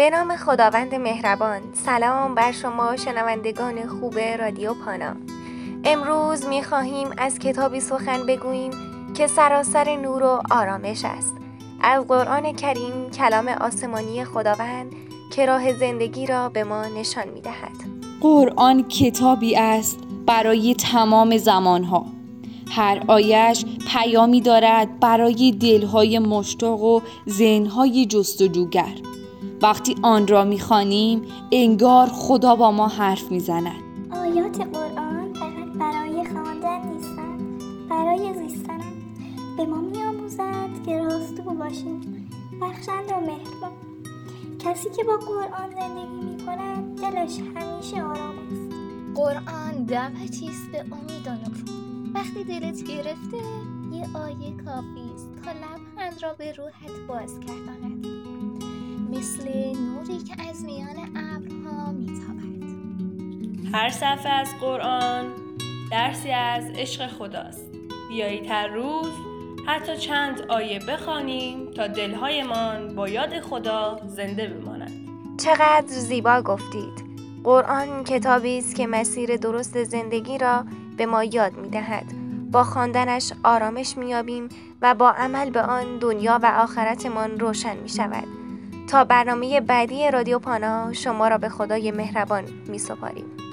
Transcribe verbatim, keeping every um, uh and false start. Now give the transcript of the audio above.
به نام خداوند مهربان. سلام بر شما شنوندگان خوب رادیو پانا. امروز می‌خواهیم از کتابی سخن بگوییم که سراسر نور و آرامش است، از قرآن کریم، کلام آسمانی خداوند که راه زندگی را به ما نشان می‌دهد. قرآن کتابی است برای تمام زمانها. هر آیه‌اش پیامی دارد برای دلهای مشتاق و ذهنهای جستجوگر. وقتی آن را می‌خوانیم انگار خدا با ما حرف می‌زند. آیات قرآن فقط برای خواندن نیستند، برای زیستنند. به ما می‌آموزند که راستگو باشیم، بخشند و مهربان. کسی که با قرآن زندگی می‌کند دلش همیشه آرام است. قرآن دمچی است به امید و نور. وقتی دلت گرفته یه آیه کافی است تا لبخند را به روحت باز گرداند، مثل نوری که از میان ابرها میتابد. هر صفحه از قرآن درسی از عشق خداست. بیایید هر روز حتی چند آیه بخوانیم تا دلهایمان با یاد خدا زنده بماند. چقدر زیبا گفتید. قرآن کتابی است که مسیر درست زندگی را به ما یاد می‌دهد. با خواندنش آرامش می‌یابیم و با عمل به آن دنیا و آخرتمان روشن می‌شود. تا برنامه بعدی رادیو پانا، شما را به خدای مهربان می‌سپاریم.